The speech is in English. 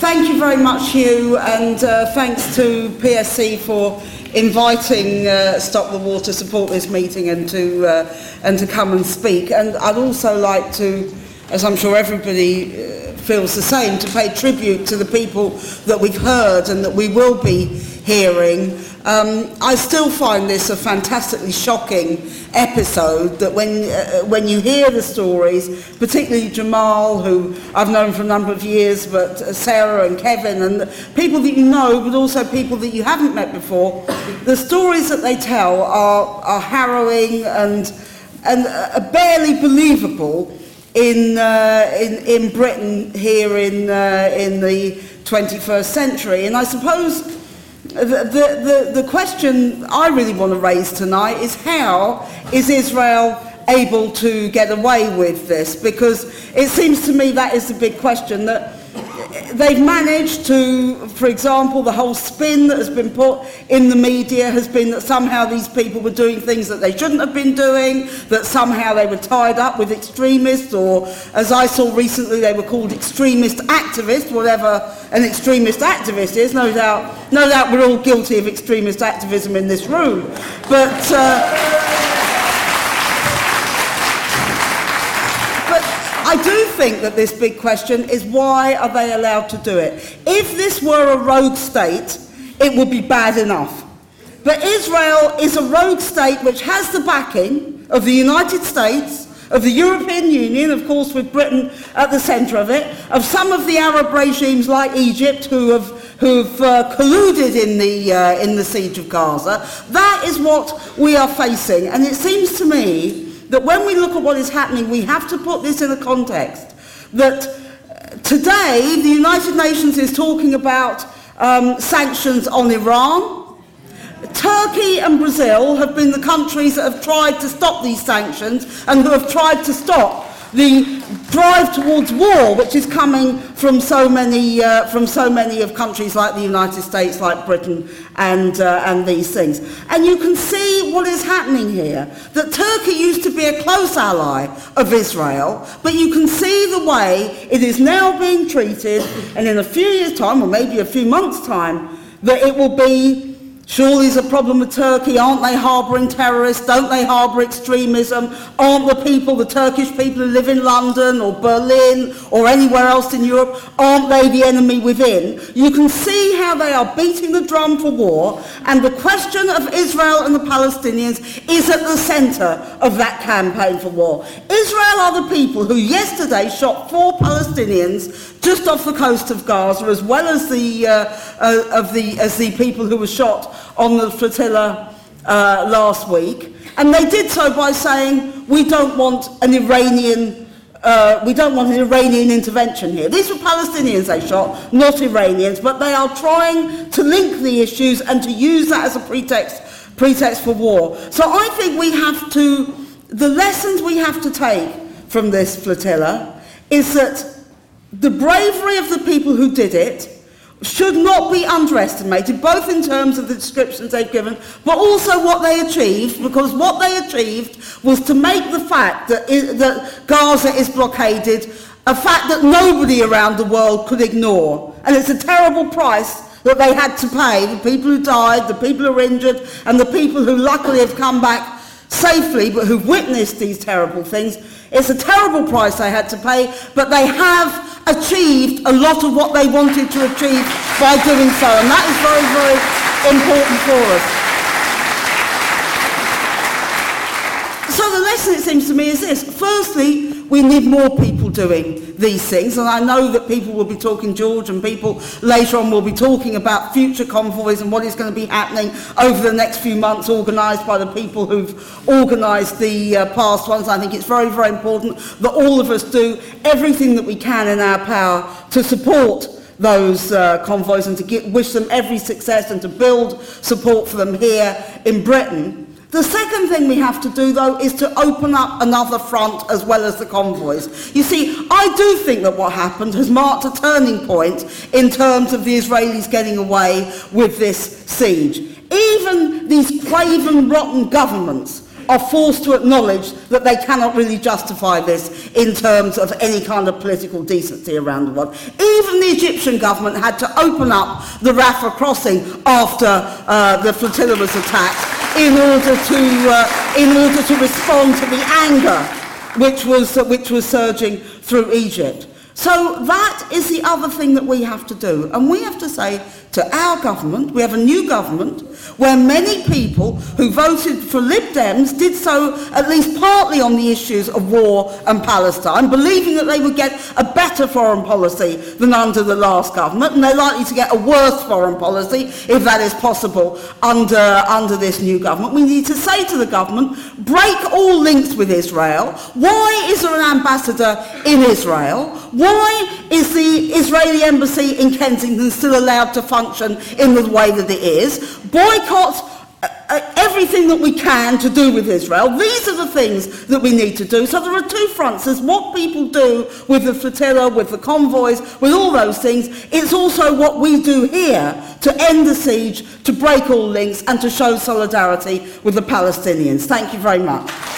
Thank you very much, Hugh, and thanks to PSC for inviting Stop the War to support this meeting and to come and speak. And I'd also like to, as I'm sure everybody feels the same, to pay tribute to the people that we've heard and that we will be hearing. I still find this a fantastically shocking episode, that when you hear the stories, particularly Jamal, who I've known for a number of years, but Sarah and Kevin, and people that you know, but also people that you haven't met before, the stories that they tell are harrowing and barely believable in Britain here in the 21st century. And I suppose the question I really want to raise tonight is, how is Israel able to get away with this? Because it seems to me that is the big question, that they've managed to, for example, the whole spin that has been put in the media has been that somehow these people were doing things that they shouldn't have been doing, that somehow they were tied up with extremists, or as I saw recently, they were called extremist activists, whatever an extremist activist is. No doubt we're all guilty of extremist activism in this room. But I do think that this big question is, why are they allowed to do it? If this were a rogue state, it would be bad enough. But Israel is a rogue state which has the backing of the United States, of the European Union, of course with Britain at the centre of it, of some of the Arab regimes like Egypt who've colluded in the siege of Gaza. That is what we are facing, and it seems to me that when we look at what is happening, we have to put this in a context. That today, the United Nations is talking about sanctions on Iran. Turkey and Brazil have been the countries that have tried to stop these sanctions and who have tried to stop the drive towards war, which is coming from so many of countries like the United States, like Britain, and these things. And you can see what is happening here. That Turkey used to be a close ally of Israel, but you can see the way it is now being treated, and in a few years' time, or maybe a few months' time, that it will be, surely there's a problem with Turkey. Aren't they harbouring terrorists? Don't they harbour extremism? Aren't the Turkish people who live in London or Berlin or anywhere else in Europe, aren't they the enemy within? You can see how they are beating the drum for war, and the question of Israel and the Palestinians is at the centre of that campaign for war. Israel are the people who yesterday shot 4 Palestinians just off the coast of Gaza, as well as the people who were shot on the flotilla last week, and they did so by saying, we don't want an Iranian intervention here. These were Palestinians they shot, not Iranians, but they are trying to link the issues and to use that as a pretext for war. So I think the lessons we have to take from this flotilla is that the bravery of the people who did it should not be underestimated, both in terms of the descriptions they've given, but also what they achieved, because what they achieved was to make the fact that Gaza is blockaded a fact that nobody around the world could ignore. And it's a terrible price that they had to pay, the people who died, the people who are injured, and the people who luckily have come back safely, but who've witnessed these terrible things. It's a terrible price they had to pay, but they have achieved a lot of what they wanted to achieve by doing so, and that is very, very important for us. So the lesson, it seems to me, is this. Firstly, we need more people doing these things, and I know that people will be talking, George, and people later on will be talking about future convoys and what is going to be happening over the next few months, organised by the people who've organised the past ones. I think it's very, very important that all of us do everything that we can in our power to support those convoys and to wish them every success and to build support for them here in Britain. The second thing we have to do, though, is to open up another front as well as the convoys. You see, I do think that what happened has marked a turning point in terms of the Israelis getting away with this siege. Even these craven, rotten governments are forced to acknowledge that they cannot really justify this in terms of any kind of political decency around the world. Even the Egyptian government had to open up the Rafah crossing after the flotilla was attacked in order to respond to the anger which was surging through Egypt. So that is the other thing that we have to do. And we have to say to our government, we have a new government, where many people who voted for Lib Dems did so at least partly on the issues of war and Palestine, believing that they would get a better foreign policy than under the last government, and they're likely to get a worse foreign policy, if that is possible, under this new government. We need to say to the government, break all links with Israel. Why is there an ambassador in Israel? Why is the Israeli embassy in Kensington still allowed to function in the way that it is? Boycott everything that we can to do with Israel. These are the things that we need to do. So there are two fronts. There's what people do with the flotilla, with the convoys, with all those things. It's also what we do here to end the siege, to break all links, and to show solidarity with the Palestinians. Thank you very much.